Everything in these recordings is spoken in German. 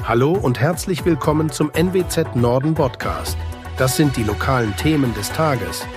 Hallo und herzlich willkommen zum NWZ Norden Podcast. Das sind die lokalen Themen des Tages.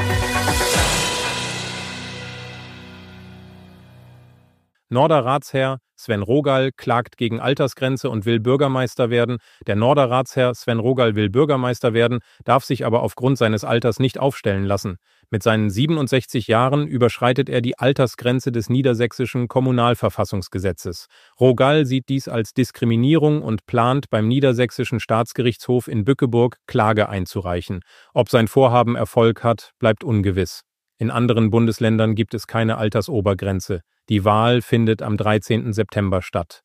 Norder Ratsherr Sven Rogall klagt gegen Altersgrenze und will Bürgermeister werden. Der Norder Ratsherr Sven Rogall will Bürgermeister werden, darf sich aber aufgrund seines Alters nicht aufstellen lassen. Mit seinen 67 Jahren überschreitet er die Altersgrenze des niedersächsischen Kommunalverfassungsgesetzes. Rogall sieht dies als Diskriminierung und plant, beim Niedersächsischen Staatsgerichtshof in Bückeburg Klage einzureichen. Ob sein Vorhaben Erfolg hat, bleibt ungewiss. In anderen Bundesländern gibt es keine Altersobergrenze. Die Wahl findet am 13. September statt.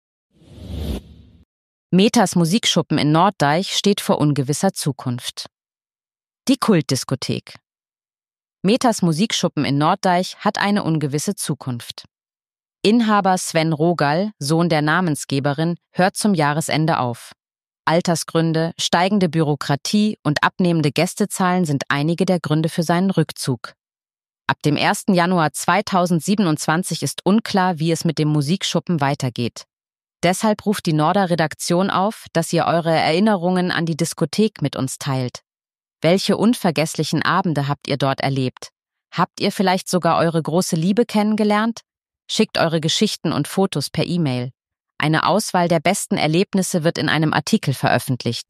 Metas Musikschuppen in Norddeich steht vor ungewisser Zukunft. Die Kultdiskothek. Metas Musikschuppen in Norddeich hat eine ungewisse Zukunft. Inhaber Sven Rogall, Sohn der Namensgeberin, hört zum Jahresende auf. Altersgründe, steigende Bürokratie und abnehmende Gästezahlen sind einige der Gründe für seinen Rückzug. Ab dem 1. Januar 2027 ist unklar, wie es mit dem Musikschuppen weitergeht. Deshalb ruft die Norder Redaktion auf, dass ihr eure Erinnerungen an die Diskothek mit uns teilt. Welche unvergesslichen Abende habt ihr dort erlebt? Habt ihr vielleicht sogar eure große Liebe kennengelernt? Schickt eure Geschichten und Fotos per E-Mail. Eine Auswahl der besten Erlebnisse wird in einem Artikel veröffentlicht.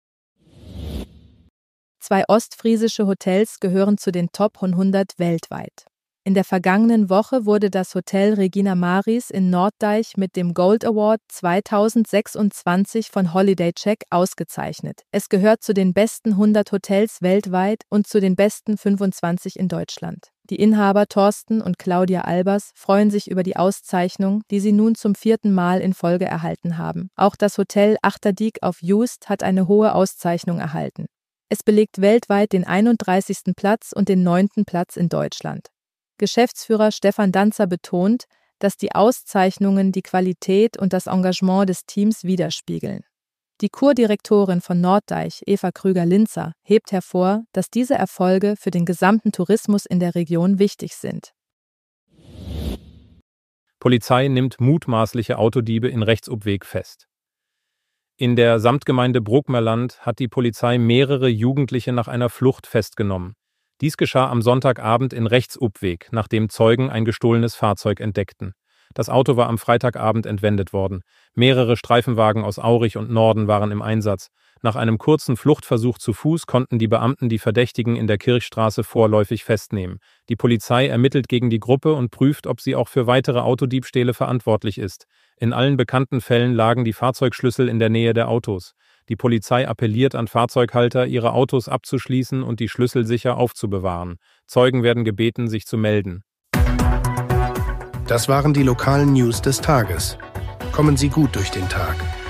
2 ostfriesische Hotels gehören zu den Top 100 weltweit. In der vergangenen Woche wurde das Hotel Regina Maris in Norddeich mit dem Gold Award 2026 von Holiday Check ausgezeichnet. Es gehört zu den besten 100 Hotels weltweit und zu den besten 25 in Deutschland. Die Inhaber Thorsten und Claudia Albers freuen sich über die Auszeichnung, die sie nun zum 4. Mal in Folge erhalten haben. Auch das Hotel Achterdiek auf Juist hat eine hohe Auszeichnung erhalten. Es belegt weltweit den 31. Platz und den 9. Platz in Deutschland. Geschäftsführer Stefan Danzer betont, dass die Auszeichnungen die Qualität und das Engagement des Teams widerspiegeln. Die Kurdirektorin von Norddeich, Eva Krüger-Linzer, hebt hervor, dass diese Erfolge für den gesamten Tourismus in der Region wichtig sind. Polizei nimmt mutmaßliche Autodiebe in Rechtsobweg fest. In der Samtgemeinde Bruckmerland hat die Polizei mehrere Jugendliche nach einer Flucht festgenommen. Dies geschah am Sonntagabend in Rechtsobweg, nachdem Zeugen ein gestohlenes Fahrzeug entdeckten. Das Auto war am Freitagabend entwendet worden. Mehrere Streifenwagen aus Aurich und Norden waren im Einsatz. Nach einem kurzen Fluchtversuch zu Fuß konnten die Beamten die Verdächtigen in der Kirchstraße vorläufig festnehmen. Die Polizei ermittelt gegen die Gruppe und prüft, ob sie auch für weitere Autodiebstähle verantwortlich ist. In allen bekannten Fällen lagen die Fahrzeugschlüssel in der Nähe der Autos. Die Polizei appelliert an Fahrzeughalter, ihre Autos abzuschließen und die Schlüssel sicher aufzubewahren. Zeugen werden gebeten, sich zu melden. Das waren die lokalen News des Tages. Kommen Sie gut durch den Tag.